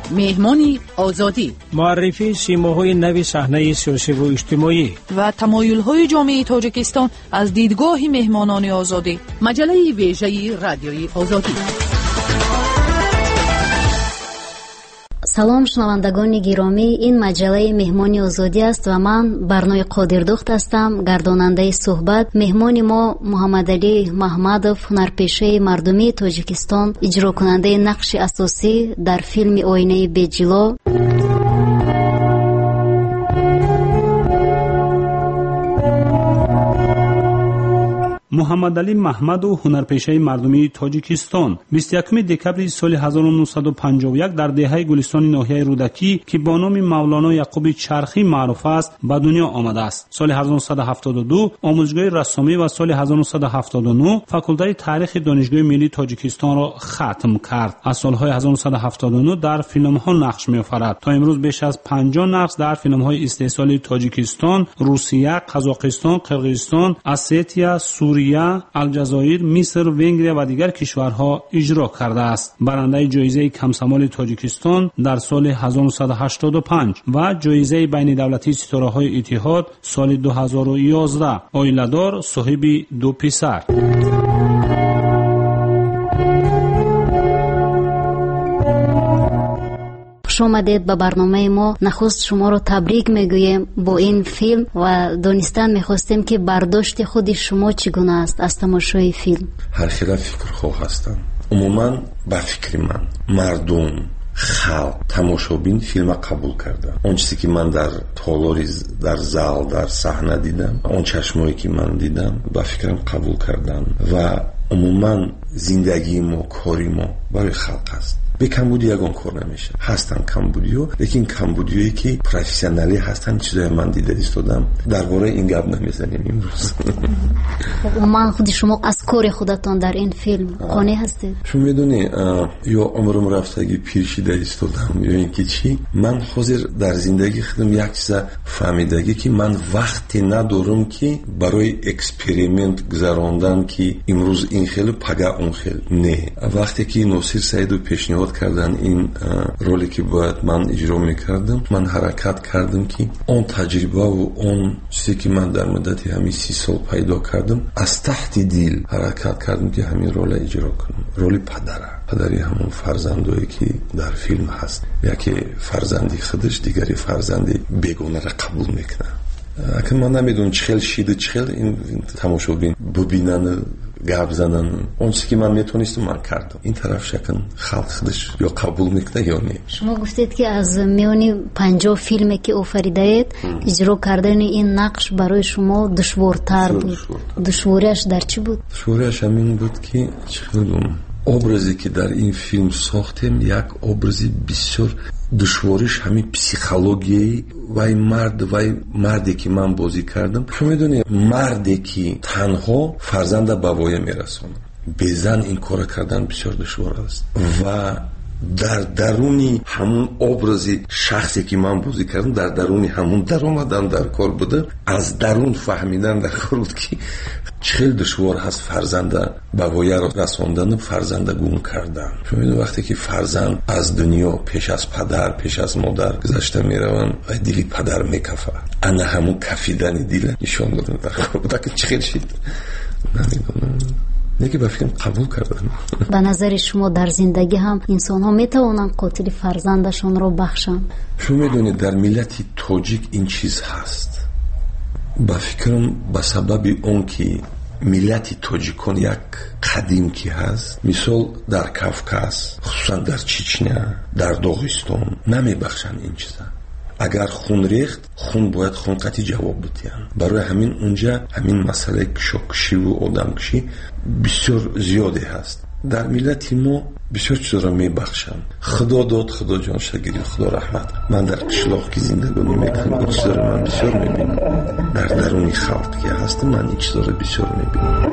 مهمانی آزادی، معرفی سیماهای نوی صحنه سیاسی و اجتماعی و تمایل‌های جامعه تاجیکستان از دیدگاه مهمانان آزادی. مجله ویژه رادیوی آزادی. سلام شنوندگان گرامی، این مجله مهمانی آزادی است و من برنوی قادردخت هستم، گرداننده صحبت. مهمان ما محمد علی محمدов، هنرپیشه مردمی تاجیکستان، اجرا کننده نقش اساسی در فیلم آینه بی‌جلو. محمد علی محمدov هنرپیشه مردمی تاجیکستان 21 دکبر سال 1951 در دهه گلستان ناحیه رودکی که با نام مولانا یعقوب چرخی معروف است به دنیا آمده است. سال 1972 آموزشگاه رسامی و سال 1979 فاکولته تاریخ دانشگاه ملی تاجیکستان را ختم کرد. از سالهای 1979 در فیلم‌ها نقش می‌آفرد. تا امروز بیش از 50 نقش در فیلم‌های استحصالی تاجیکستان، روسیه، قزاقستان، قرقیزستان، اسیتیا، سوریه، الجزایر، مصر، ونگریا و دیگر کشورها اجرا کرده است. برنده جایزه کمسمال تاجیکستان در سال 1985 و جایزه بین دولتی ستاره‌های اتحاد سال 2011. عائله‌دار، صاحب 2 پسر. آمدید به برنامه ما. نخست شما رو تبریک میگویم با این فیلم و دانستن میخواستیم که برداشت خود شما چگونه است از تماشای فیلم. هر خیلی فکر خواه هستن. عموما با فکر من مردم خلق تماشابین فیلم قبول کردن. اون چیزی که من در تالاری، در زال، در صحنه دیدم، اون چشمایی که من دیدم با فکرم قبول کردن و عموما زندگی ما، کاری ما برای خلق است. به کمبودی یگان کار نمیشه. هستن کمبودیو، لیکن کمبودیویی که پروفسیونالی هستن چیزای من دیده ایستادم. درباره این گپ نمیزنیم امروز. من خود شما از کار خودتان در این فیلم قانع هستید؟ شما میدونی یا عمرم رفتگی پیرشیده ایستادم یا اینکه چی، من حاضر در زندگی خودم یک چیز فهمیدگی که من وقتی ندارم که برای اکسپریمنت گذراندن که امروز این خیلی پگه اون خیلی نه. وقتی که ناصر سعیدو پیشنهاد کردن این رولی که باید من اجرا میکردم، من حرکت کردم که اون تجربه و اون چیزی که من در مدت همین 30 سال پیدا کردم از تحت دل حرکت کردم که همین رول اجرا کنم. رول پدری همون فرزندایی که در فیلم هست، یکی فرزندی خودش، دیگری فرزندی بیگانه را قبول میکنه. اگه من نمیدونم چخیل شیده چخیل این تماشابین ببینن گپ زنن، اون چیزی که من میتونستم من کردم. این طرف شکن خلق خودش یا قبول میکنه یا نه. شما گفتید که از میانی 50 فیلمی که آفریده اید اجرا کردن این نقش برای شما دشوارتر بود. دشواریش در چی بود؟ دشواریش همین بود که چقدر образи که در این فیلم ساختیم یک образи بسیار دشواریش همین پسیخولوژی و مردی که من بازی کردم. شما میدونی مردی که تنها فرزند به وای میرسونه، به زن این کار کردن بسیار دشوار است و در درونی همون образи شخصی که من بازی کردم، در درونی همون در اومدن در کار بوده، از درون فهمیدن در کار بود که چقدر دشوار هست فرزند به وای رساندن، فرزند گم کردن. شما وقتی که فرزند از دنیا پیش از پدر، پیش از مادر گذشته میروند و دلی پدر میکفه، انا همون کفیدن دل نشان دادن در کار بوده که چقدر شید نمیدونم نگه با فکرم قبول کردن. به نظر شما در زندگی هم انسان ها میتوانند قاتل فرزندشون رو بخشن؟ شما میدونید در ملت تاجیک این چیز هست. با فکرم به سبب اون که ملت تاجیکان یک قدیم که هست، مثال در کافکاس، خصوصا در چچنیا، در داغستان نمیبخشن این چیزا. اگر خون ریخت، خون باید خون قطعی جواب بدین. برای همین اونجا همین مسئله کشی و آدمکشی بسیار زیاده هست. در ملت ما بسیار چیزا را میبخشن. خدا داد، خدا جان شگیری، خدا رحمت. من در قشلاق که زندگانی میکنم این چیزا را من بسیار میبینم. در درون خلق که هستم من این چیزا را بسیار میبینم.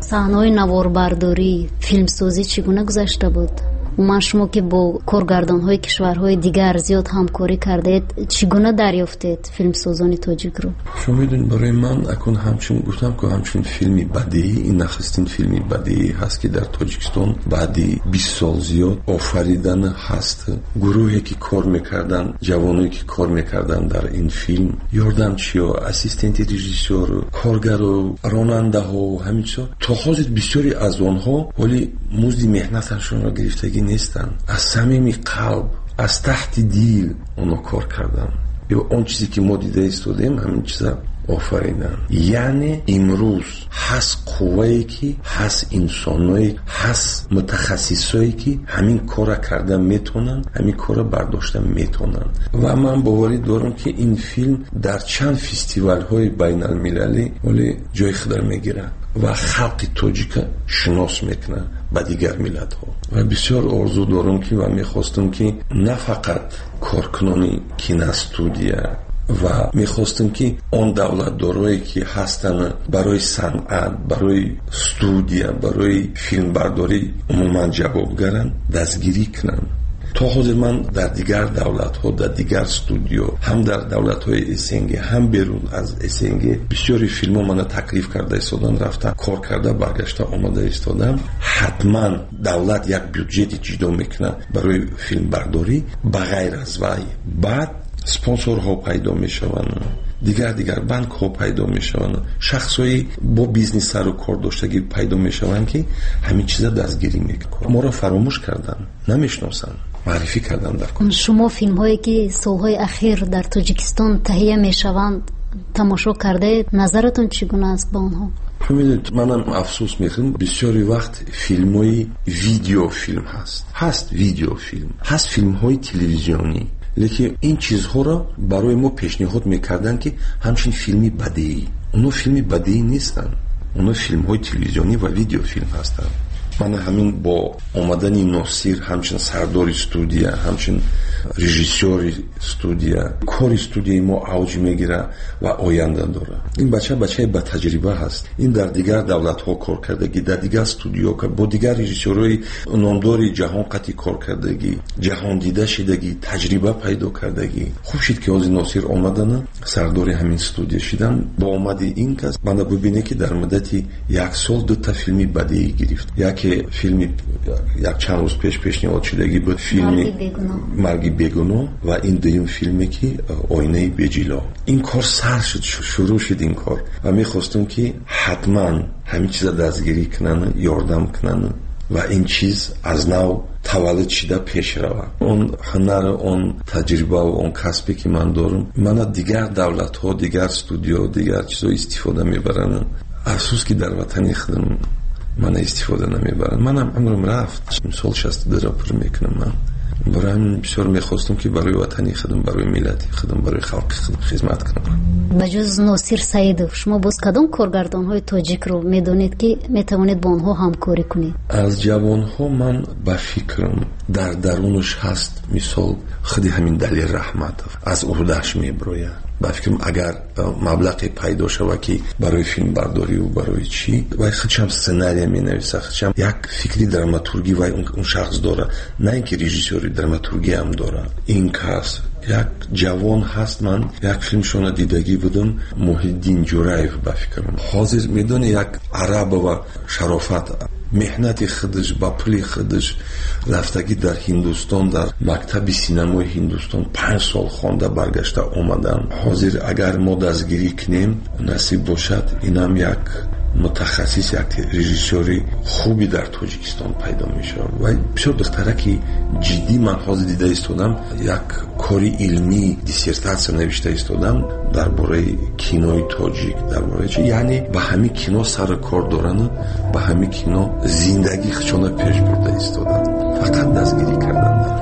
صحنه‌های نواربرداری، فیلمسازی چگونه گذشته بود؟ من شما که با کارگردان‌های کشورهای دیگر زیاد همکاری کردید، چگونه دریافتید فیلمسازان تاجیک رو؟ شما میدونید برای من اکن همچون گفتم که همچون فیلمی بدیعی، این نخستین فیلمی بدیعی هست که در تاجیکستان بعدی 20 سال زیاد آفریدن هست. گروهی که کار میکردن، جوانایی که کار میکردن در این فیلم، یاردمچی‌ها، اسیستنت رژیسور، کارگر و راننده ها و همین چیزا، تا حاضر بسیاری از آنها ولی مزد مهنتشون را گرفتگی نیستن. از صمیم قلب، از تحت دیل اونا کار کردن. یا اون چیزی که ما دیده ایستادیم همین چیزا آفریدن. یعنی امروز هست قوه‌ای که هست انسانایی، هست متخصصایی که همین کارا کردن میتونن، همین کارا برداشتن میتونن. و من باوری دارم که این فیلم در چند فستیوال های بین المللی ولی جای خود میگیره و خلق تاجیک شناس میکنه با دیگر ملت ها. و بسیار آرزو دارم که و میخواستم که نه فقط کارکنانی کیناستودیا و میخواستم که اون دولتدارایی که هستن برای صنعت، برای استودیا، برای فیلم برداری عموما جوابگرن دستگیری کنن. تا حاضر من در دیگر دولت ها، در دیگر استودیو، هم در دولت های اسنگ هم بیرون از اسنگ بسیاری فیلم ها من تکلیف کرده ایستادن، رفتن کار کرده برگشته آمده ایستادن. حتما دولت یک بودجت جدا میکنه برای فیلم برداری بغیر از وی. بعد سپانسورها پیدا میشوند، دیگر بانک ها پیدا میشوند، شخصایی با بیزنس سر و کار داشتگی پیدا میشوند که همین چیزا دستگیری میکنن. ما را فراموش کردن، نمیشناسن، معرفی کردن. در شما فیلم هایی که سالهای اخیر در تاجیکستان تهیه میشوند تماشا کرده، نظرتون چگونه است با آنها؟ میدونید منم افسوس میخوام بسیاری وقت فیلم های ویدیو فیلم هست ویدیو فیلم هست، فیلم های تلویزیونی، لیکن این چیزها را برای ما پیشنهاد میکردن که همچین فیلمی بدیعی. اونا فیلمی بدیعی نیستن، اونا فیلم های تلویزیونی و ویدیو فیلم هستن. من همین با آمدن ناصر، همچنین سردار استودیا، همچنین رژیسور استودیا، کار استودیای ما اوج میگیره و آینده داره. این بچه با تجربه هست. این در دیگر دولت ها کار کردگی، در دیگر استودیو با دیگر رژیسورای نامدار جهان قطعی کار کردگی، جهان دیده شدگی، تجربه پیدا کردگی. خوب شد که از ناصر آمدن سردار همین استودیو شدن. با آمد این کس من ببینه که در مدت یک سال دو تا فیلمی بدیعی گرفت. یکی فیلمی یک چند روز پیشنهاد شدگی بود، فیلمی مرگ بیگناه، و این دوم فیلمی که آینه بجیلا. این کار سر شد، شروع شد این کار و میخواستم که حتما همین چیزا دستگیری کنن، یاردم کنن و این چیز از نو تولد شده پیش روه. اون هنر، اون تجربه و اون کسبی که من دارم، من دیگر دولت ها، دیگر استودیو، دیگر چیزا استفاده میبرن. افسوس که در وطنی خودم من استفاده نمیبرن. منم عمرم رفت، سال 62 پر میکنم. من برای همین بسیار میخواستم که برای وطنی خودم، برای ملتی خودم، برای خلق خودم خدمت کنم. بجز ناصر سعیدов شما باز کدام کارگردان های تاجیک رو میدونید که میتوانید با آنها همکاری کنید؟ از جوان ها من با فکرم در درونش هست مثال خود همین دلیل رحمتov از عهدهش میبروید. با فکرم اگر مبلغی پیدا شود که برای فیلم برداری و برای چی و خودشم سناریو می نویسه، خودشم یک فکری دراماتورگی و اون شخص داره، نه اینکه رژیسوری دراماتورگی هم داره. این کس یک جوان هست. من یک فیلمشون دیدگی بودم، محیدین جورایف. با فکرم حاضر میدونه یک عرب و شرافت مهنت خودش با پول خودش رفتگی در هندوستان، در مکتب سینمای هندوستان 5 سال خوانده برگشته اومدن. حاضر اگر ما دستگیری کنیم نصیب باشد اینم یک متخصص، یک رژیسوری خوبی در تاجیکستان پیدا میشه. و بسیار بهتره که جدی من حاضر دیده ایستادم، یک کاری علمی دیسرتاسیون نوشته ایستادم درباره کینوی تاجیک، درباره چی، یعنی با همین کینو سر کار دارن، با همین کینو زندگی خودشون پیش برده ایستادن، فقط دستگیری کردن.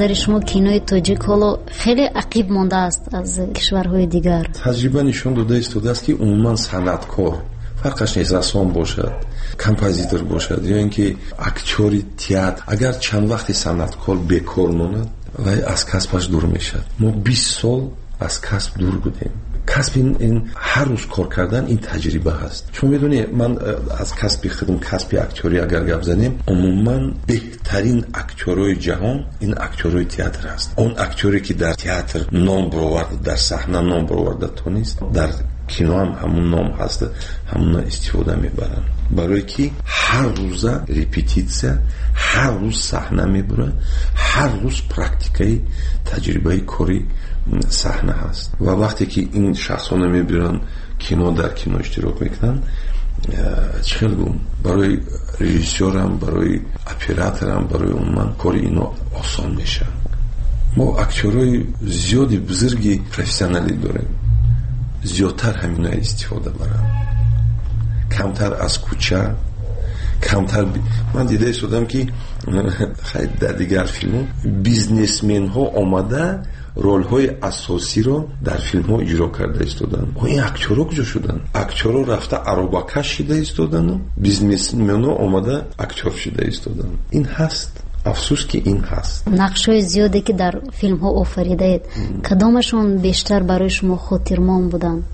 назари шумо кинои тоҷик ҳоло хеле ақиб монда аст аз кишварҳои дигар? таҷриба нишон дода истодааст ки умуман санъаткор фарқаш нест расом бошад, композитор бошад ё ин ки актёри театр, агар чанд вақти санъаткор бекор монад вай аз касбаш дур мешавад. мо 20 сол аз касб дур будем. касб ин ҳар рӯз кор кардан ин таҷриба ҳаст. шумо медонед, ман аз касби худам, касби актёрӣ агар гап занем, умуман беҳтарин актёрҳои ҷаҳон ин актёрҳои театр ҳаст. он актёре ки дар театр ном бароварда, дар саҳна ном бароварда тонист, дар кино ҳам ҳамун ном ҳаст, ҳамуна истифода мебаранд. барое ки ҳар рӯза репетитсия, ҳар рӯз саҳна мебурад, ҳар рӯз практикаи таҷрибаи кори саҳна ҳаст. ва вақте ки ин шахсона мебиранд кино, дар кино иштирок мекунанд, чӣ хел гум барои режиссёрам, барои операторам, барои умуман кори ино осон мешавад. мо актёрҳои зиёди бузурги профессионалӣ дорем, зиёдтар ҳамина истифода баранд, камтар аз кӯча, камтар. ман дида истодам ки хайр дар дигар филмҳо бизнесменҳо омада ролҳои асосиро дар филмҳо иҷро карда истоданд. ин актёрҳо куҷо шуданд? актёрҳо рафта аробакаш шида истоданду бизнесменҳо омада актёр шида истоданд. ин ҳаст. афсус ки ин ҳаст. нақшҳои зиёде ки дар филмҳо офаридаед, кадомашон бештар барои шумо хотирмон буданд?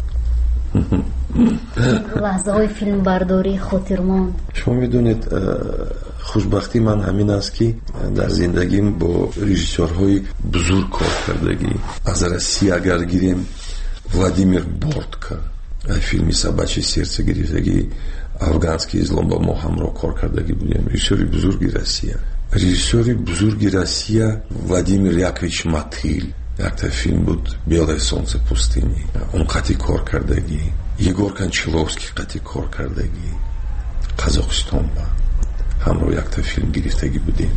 лаҳзаҳои филмбардорӣ хотирмон. шумо медонед, хушбахти ман ҳамин аст ки дар зиндагим бо режиссёрҳои бузург кор кардагӣ. аз Россия агар гирем, Владимир Бортко, филми «Собачье сердце» гирифтагӣ, афганский излом ба мо ҳамроҳ кор кардагӣ будем. режиссёри бузурги Россия. режиссёри бузурги Россия Владимир Яковлевич Мотыль. якта филм буд «Белое солнце пустыни». он қати кор кардагӣ. Егор Кончаловский қати кор кардагӣ. Қазоқистон ба ҳамроҳ якта филм гирифтагӣ будем.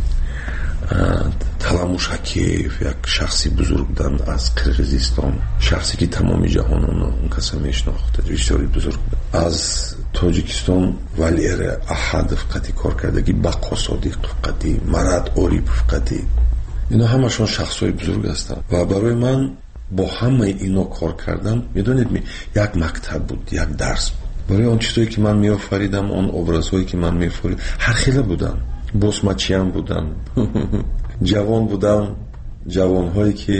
Таламуш Акеев, як шахси бузург будан аз Қирғизистон, шахсе ки тамоми ҷаҳонро он каса мешинохта, режиссёри бузург буд. аз Тоҷикистон Валерий Аҳадов қати кор кардагӣ, Бақо Содиқов қати, Марат Орипов қати. ино ҳамашон шахсҳои бузург ҳастанд ва барои ман бо ҳамаи ино кор кардан, медонед, як мактаб буд, як дарс буд. барои он чизое ки ман меофаридам, он образҳое ки ман меофаридам, ҳархела буданд. босмачиям буданд, ҷавон буданд, ҷавонҳое ки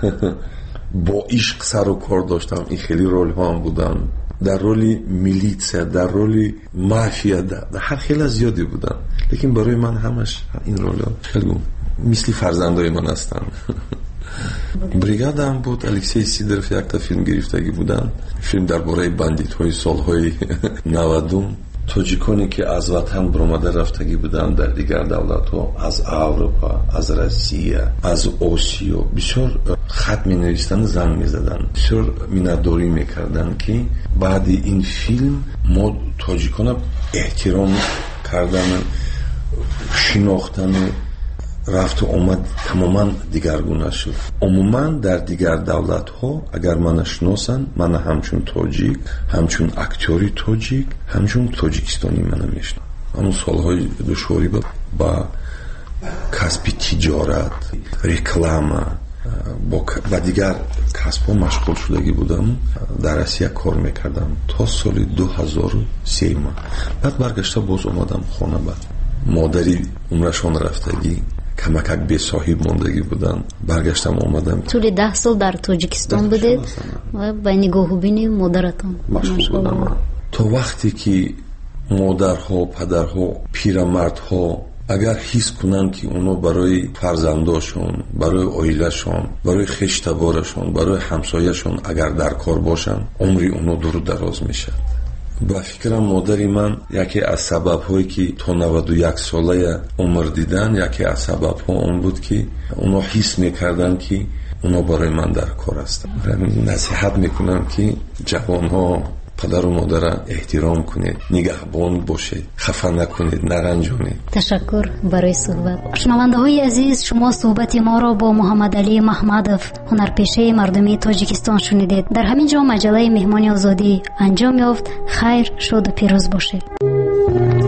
бо ишқ сару кор доштам, ин хеле ролҳоам буданд. дар роли милитсия, дар роли мафия, ҳархела зиёде буданд. лекин барои ман ҳамаш ин ролҳо хеле мисли фарзандои ман ҳастанд. бригадам буд, Алексей Сидоров якта филм гирифтагӣ буданд, филм дар бораи бандитҳои солҳои 90. тоҷиконе ки аз ватан баромада рафтагӣ буданд дар дигар давлатҳо, аз Аврупа, аз Россия, аз Осиё, бисёр хат менавистанду занг мезаданд, бисёр миннатдорӣ мекарданд ки баъди ин филм мо тоҷикона эҳтиром кардану шинохтану рафту омад тамоман дигаргуна шуд. умуман дар дигар давлатҳо агар мана шиносанд, мана ҳамчун тоҷик, ҳамчун актёри тоҷик, ҳамчун тоҷикистонӣ мана мешинанд. ҳамун солҳои душворӣ ба касби тиҷорат, реклама, ба дигар касбҳо машғул шудагӣ будам. дар Россия кор мекардам то соли 2003. баъд баргашта боз омадам хона. ба модари умрашон рафтагӣ, камакак бесоҳиб мондагӣ буданд. баргаштам омадам. тӯли 10 сол дар Тоҷикистон будед ва ба нигоҳубини модаратон машғул будам. то вақте ки модарҳо, падарҳо, пирамардҳо агар ҳис кунанд ки онҳо барои фарзандошон, барои оилашон, барои хештаборашон, барои ҳамсояшон агар дар кор бошанд, умри онҳо дуру дароз мешавад. ба фикрам модари ман яке аз сабабҳое ки то 91 солая умр дидан, яке аз сабабҳо он буд ки онҳо ҳис мекарданд ки онҳо барои ман дар кор ҳастанд. насиҳат мекунам ки ҷавонҳо падару модара эҳтиром кунед, нигаҳбон бошед, хафа накунед, наранҷонед. ташаккур барои суҳбат. шунавандаҳои азиз, шумо суҳбати моро бо Муҳаммадалӣ Маҳмадов, ҳунарпешаи мардумии Тоҷикистон шунидед. дар ҳамин ҷо маҷалаи меҳмони озодӣ анҷом ёфт. хайр, шоду пирӯз бошед.